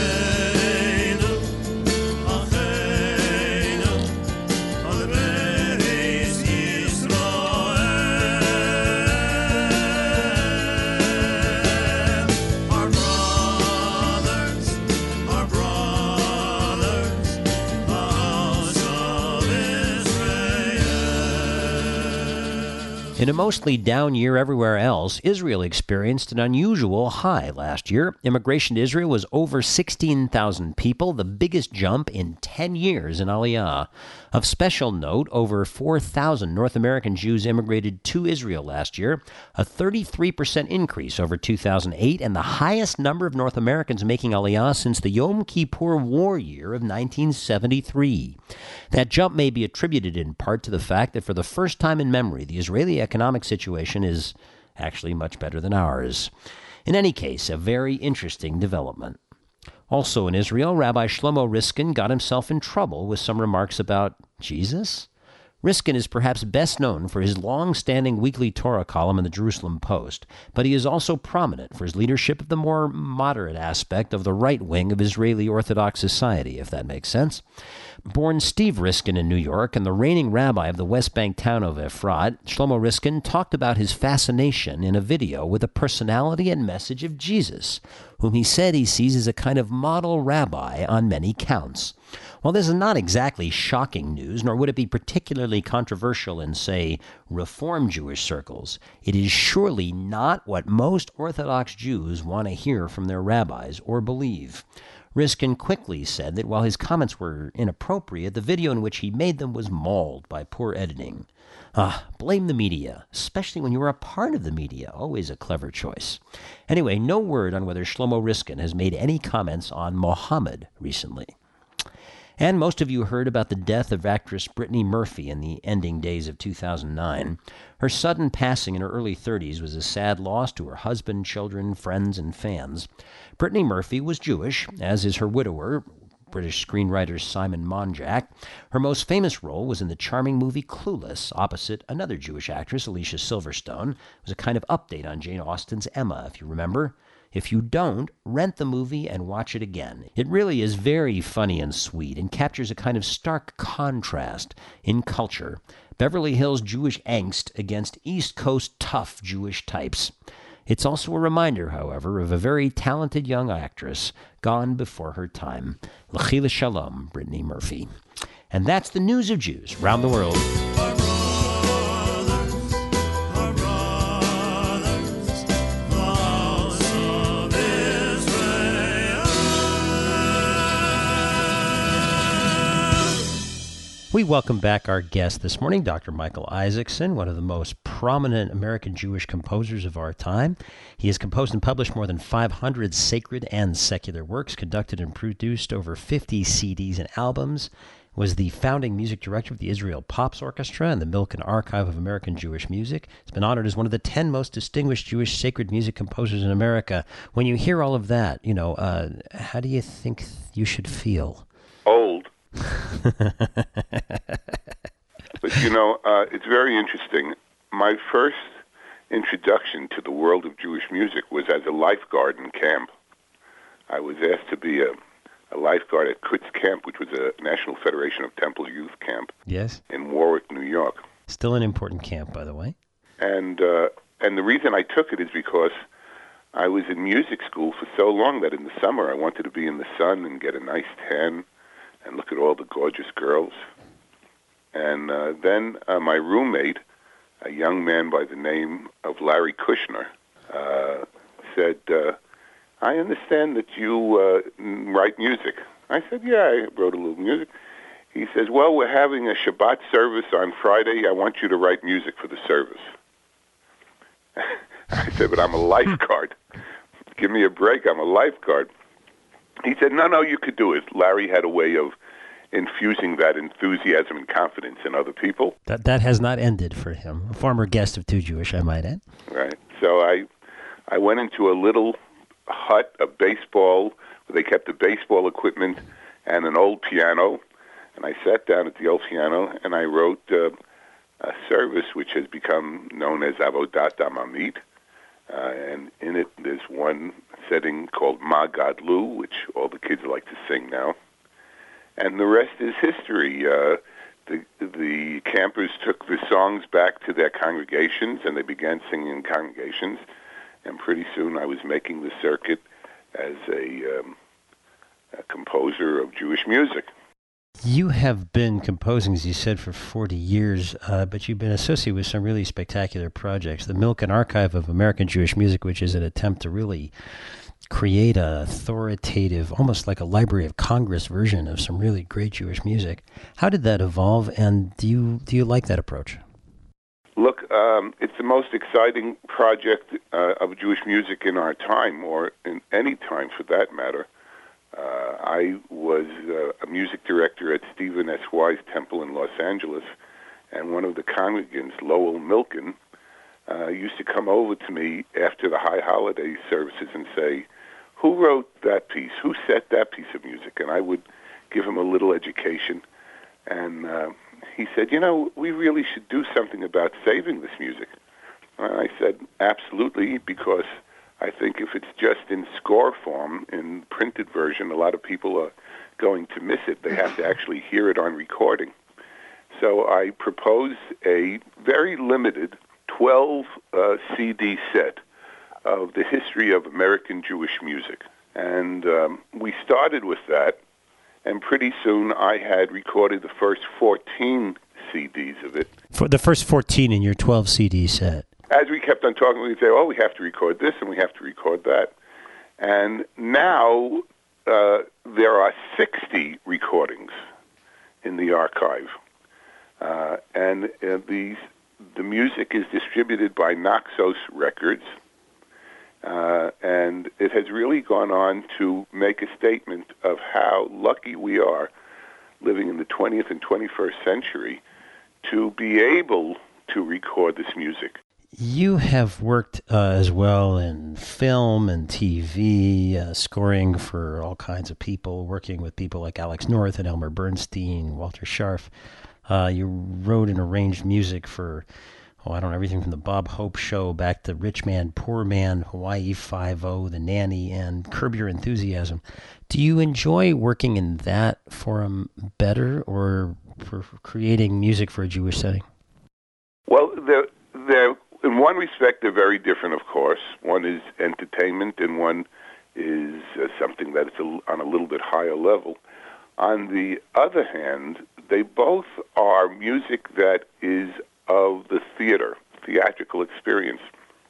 In a mostly down year everywhere else, Israel experienced an unusual high last year. Immigration to Israel was over sixteen thousand people, the biggest jump in ten years in Aliyah. Of special note, over four thousand North American Jews immigrated to Israel last year, a thirty-three percent increase over two thousand eight, and the highest number of North Americans making Aliyah since the Yom Kippur War year of nineteen seventy-three. That jump may be attributed in part to the fact that for the first time in memory, the Israeli economic situation is actually much better than ours. In any case, a very interesting development. Also in Israel, Rabbi Shlomo Riskin got himself in trouble with some remarks about Jesus. Riskin is perhaps best known for his long-standing weekly Torah column in the Jerusalem Post, but he is also prominent for his leadership of the more moderate aspect of the right wing of Israeli Orthodox society, if that makes sense. Born Steve Riskin in New York and the reigning rabbi of the West Bank town of Efrat, Shlomo Riskin talked about his fascination in a video with the personality and message of Jesus, whom he said he sees as a kind of model rabbi on many counts. While this is not exactly shocking news, nor would it be particularly controversial in, say, Reform Jewish circles, it is surely not what most Orthodox Jews want to hear from their rabbis or believe. Riskin quickly said that while his comments were inappropriate, the video in which he made them was mauled by poor editing. Ah, blame the media, especially when you are a part of the media. Always a clever choice. Anyway, no word on whether Shlomo Riskin has made any comments on Mohammed recently. And most of you heard about the death of actress Brittany Murphy in the ending days of two thousand nine. Her sudden passing in her early thirties was a sad loss to her husband, children, friends, and fans. Brittany Murphy was Jewish, as is her widower, British screenwriter Simon Monjack. Her most famous role was in the charming movie Clueless, opposite another Jewish actress, Alicia Silverstone. It was a kind of update on Jane Austen's Emma, if you remember. If you don't, rent the movie and watch it again. It really is very funny and sweet and captures a kind of stark contrast in culture. Beverly Hills Jewish angst against East Coast tough Jewish types. It's also a reminder, however, of a very talented young actress gone before her time. L'chila shalom, Brittany Murphy. And that's the news of Jews around the world. We welcome back our guest this morning, Doctor Michael Isaacson, one of the most prominent American Jewish composers of our time. He has composed and published more than five hundred sacred and secular works, conducted and produced over fifty C Ds and albums, was the founding music director of the Israel Pops Orchestra and the Milken Archive of American Jewish Music. He's been honored as one of the ten most distinguished Jewish sacred music composers in America. When you hear all of that, you know, uh, how do you think you should feel? Old. But, you know, uh, it's very interesting. My first introduction to the world of Jewish music was as a lifeguard in camp. I was asked to be a a lifeguard at Kutz Camp, which was a National Federation of Temple Youth Camp Yes. in Warwick, New York. Still an important camp, by the way. And uh, and the reason I took it is because I was in music school for so long that in the summer I wanted to be in the sun and get a nice tan and look at all the gorgeous girls. And uh, then uh, my roommate, a young man by the name of Larry Kushner, uh, said, uh, I understand that you uh, write music. I said, yeah, I wrote a little music. He says, well, we're having a Shabbat service on Friday. I want you to write music for the service. I said, but I'm a lifeguard. Give me a break. I'm a lifeguard. He said, no, no, you could do it. Larry had a way of infusing that enthusiasm and confidence in other people. That that has not ended for him. A former guest of Too Jewish, I might add. Right. So I I went into a little hut, a baseball, where they kept the baseball equipment and an old piano, and I sat down at the old piano and I wrote uh, a service which has become known as Avodat Amamit, uh, and in it there's one setting called Ma Gadlu, which all the kids like to sing now. And the rest is history. Uh, the the campers took the songs back to their congregations, and they began singing in congregations. And pretty soon, I was making the circuit as a, um, a composer of Jewish music. You have been composing, as you said, for forty years, uh, but you've been associated with some really spectacular projects. The Milken Archive of American Jewish Music, which is an attempt to really create a authoritative, almost like a Library of Congress version of some really great Jewish music. How did that evolve, and do you do you like that approach? Look, um, it's the most exciting project uh, of Jewish music in our time, or in any time for that matter. Uh, I was uh, a music director at Stephen S. Wise Temple in Los Angeles, and one of the congregants, Lowell Milken, uh, used to come over to me after the high holiday services and say, who wrote that piece? Who set that piece of music? And I would give him a little education. And uh, he said, you know, we really should do something about saving this music. And I said, absolutely, because I think if it's just in score form, in printed version, a lot of people are going to miss it. They have to actually hear it on recording. So I proposed a very limited twelve uh, C D set of the history of American Jewish music. And um, we started with that, and pretty soon I had recorded the first fourteen C Ds of it. For the first fourteen in your twelve C D set. As we kept on talking, we'd say, oh, we have to record this and we have to record that. And now uh, there are sixty recordings in the archive. Uh, and uh, these, the music is distributed by Naxos Records. Uh, and it has really gone on to make a statement of how lucky we are living in the twentieth and twenty-first century to be able to record this music. You have worked uh, as well in film and T V, uh, scoring for all kinds of people, working with people like Alex North and Elmer Bernstein, Walter Scharf. Uh, you wrote and arranged music for, oh, I don't know, everything from the Bob Hope Show back to Rich Man, Poor Man, Hawaii Five-O, The Nanny, and Curb Your Enthusiasm. Do you enjoy working in that forum better, or for creating music for a Jewish setting? Well, they're, they're, in one respect, they're very different, of course. One is entertainment, and one is uh, something that is a, on a little bit higher level. On the other hand, they both are music that is of the theater, theatrical experience.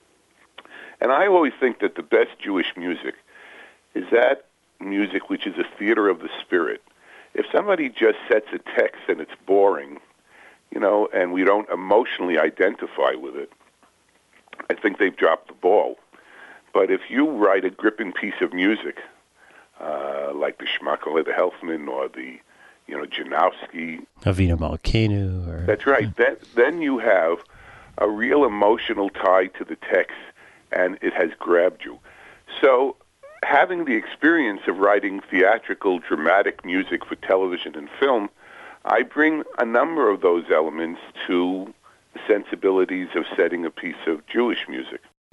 And I always think that the best Jewish music is that music which is a theater of the spirit. If somebody just sets a text and it's boring, you know, and we don't emotionally identify with it, I think they've dropped the ball. But if you write a gripping piece of music, uh, like the Shmakole, the Helfman, or the, you know, Janowski, Avinu Malkeinu. Or, that's right. Yeah. Then, then you have a real emotional tie to the text, and it has grabbed you. So having the experience of writing theatrical, dramatic music for television and film, I bring a number of those elements to the sensibilities of setting a piece of Jewish music.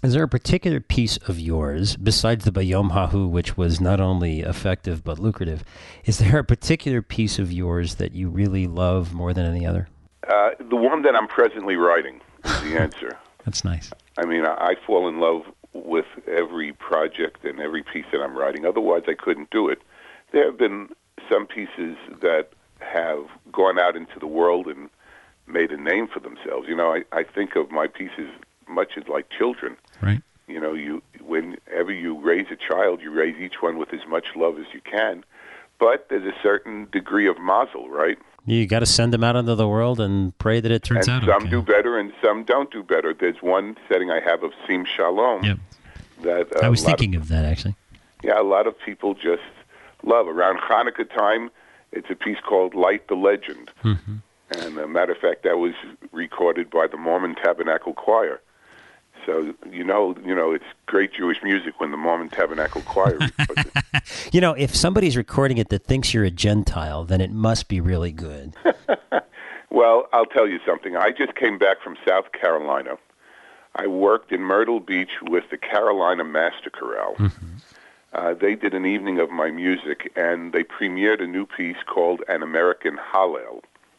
Is there a particular piece of yours, besides the Bayom Hahu, which was not only effective but lucrative, is there a particular piece of yours that you really love more than any other? Uh, the one that I'm presently writing is the answer. That's nice. I mean, I, I fall in love with every project and every piece that I'm writing. Otherwise, I couldn't do it. There have been some pieces that have gone out into the world and made a name for themselves. You know, I, I think of my pieces much as like children. Right. You know, you whenever you raise a child, you raise each one with as much love as you can. But there's a certain degree of mazel, right? You got to send them out into the world and pray that it turns and out some okay. do better and some don't do better. There's one setting I have of Sim Shalom. Yep. That uh, I was a lot thinking of, of that, actually. Yeah, a lot of people just love. Around Hanukkah time, it's a piece called Light the Legend. Mm-hmm. And a matter of fact, that was recorded by the Mormon Tabernacle Choir. So, you know, you know, it's great Jewish music when the Mormon Tabernacle Choir records it. You know, if somebody's recording it that thinks you're a Gentile, then it must be really good. Well, I'll tell you something. I just came back from South Carolina. I worked in Myrtle Beach with the Carolina Master Chorale. Mm-hmm. Uh, they did an evening of my music, and they premiered a new piece called An American Hallel,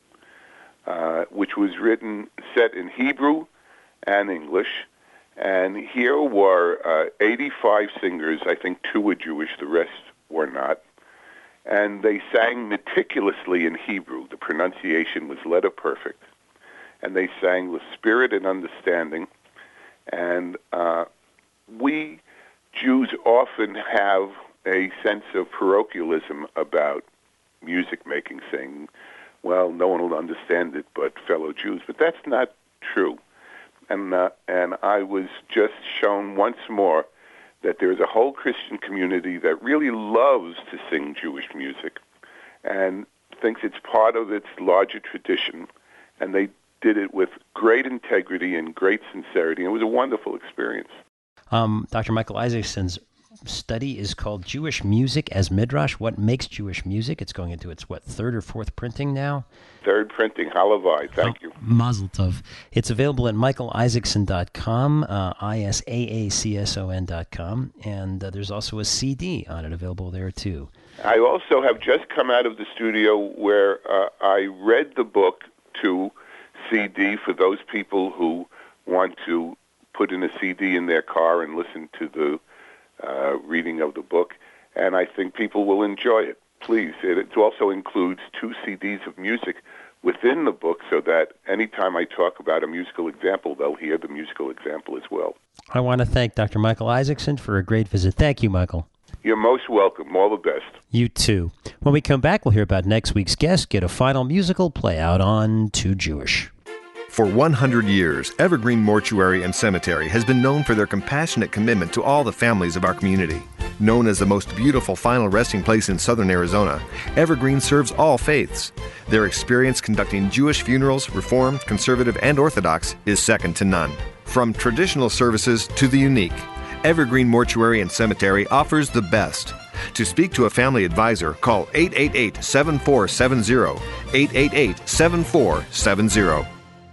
uh, which was written, set in Hebrew and English. And here were uh, eighty-five singers. I think two were Jewish, the rest were not. And they sang meticulously in Hebrew. The pronunciation was letter perfect. And they sang with spirit and understanding. And uh, we Jews often have a sense of parochialism about music making, saying, well, no one will understand it but fellow Jews. But that's not true. And uh, and I was just shown once more that there is a whole Christian community that really loves to sing Jewish music and thinks it's part of its larger tradition. And they did it with great integrity and great sincerity. It was a wonderful experience. Um, Doctor Michael Isaacson's study is called Jewish Music as Midrash. What makes Jewish music? It's going into its, what, third or fourth printing now? Third printing, Halavai. Thank oh, you. Mazel tov. It's available at michael isaacson dot com, uh, I S A A C S O N dot com, and uh, there's also a C D on it available there, too. I also have just come out of the studio where uh, I read the book to C D for those people who want to put in a C D in their car and listen to the uh, reading of the book, and I think people will enjoy it. Please. It, it also includes two C Ds of music within the book so that anytime I talk about a musical example, they'll hear the musical example as well. I want to thank Doctor Michael Isaacson for a great visit. Thank you, Michael. You're most welcome. All the best. You too. When we come back, we'll hear about next week's guest, get a final musical play out on Too Jewish. For one hundred years, Evergreen Mortuary and Cemetery has been known for their compassionate commitment to all the families of our community. Known as the most beautiful final resting place in southern Arizona, Evergreen serves all faiths. Their experience conducting Jewish funerals, Reformed, Conservative, and Orthodox, is second to none. From traditional services to the unique, Evergreen Mortuary and Cemetery offers the best. To speak to a family advisor, call eight eight eight, seven four seven zero, eight eight eight, seven four seven zero.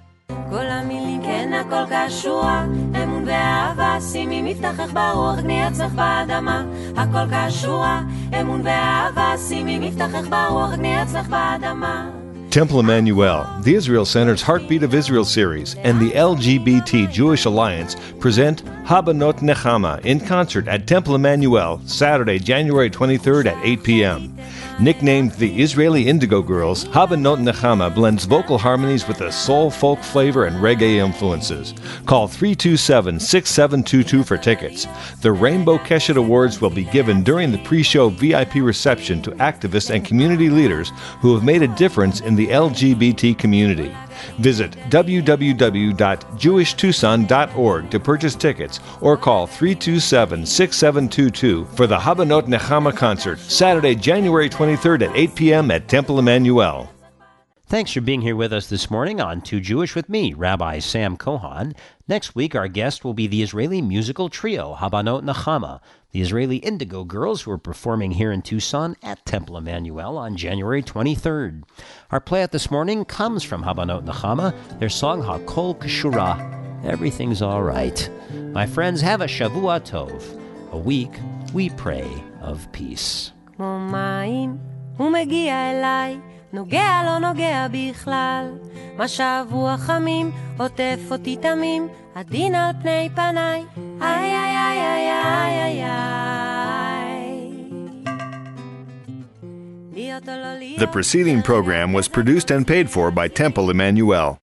כל המילים כן הכל קשורה, אמון ואהבה, שימי מבטחך ברוח, גני עצמך באדמה. הכל קשורה, אמון ואהבה, שימי מבטחך ברוח, גני עצמך באדמה. Temple Emmanuel, the Israel Center's Heartbeat of Israel series, and the L G B T Jewish Alliance present Habanot Nechama in concert at Temple Emmanuel, Saturday, January twenty-third at eight p.m. Nicknamed the Israeli Indigo Girls, Habanot Nechama blends vocal harmonies with a soul folk flavor and reggae influences. Call three two seven, six seven two two for tickets. The Rainbow Keshet Awards will be given during the pre-show V I P reception to activists and community leaders who have made a difference in the L G B T community. Visit w w w dot jewish tucson dot org to purchase tickets or call three two seven, six seven two two for the Habanot Nechama concert, Saturday, January twenty-third at eight p.m. at Temple Emmanuel. Thanks for being here with us this morning on Too Jewish with me, Rabbi Sam Kohan. Next week, our guest will be the Israeli musical trio Habanot Nechama, the Israeli Indigo Girls, who are performing here in Tucson at Temple Emmanuel on January twenty-third. Our play out this morning comes from Habanot Nechama, their song HaKol Kshura. everything's all right. My friends, have a Shavua Tov. A week we pray of peace. כמו מים, הוא מגיע אליי, נוגע לא נוגע בכלל. מה שבוע חמים, עוטף אותי תמים, הדין על פני פניי. איי איי איי איי איי איי איי. The preceding program was produced and paid for by Temple Emmanuel.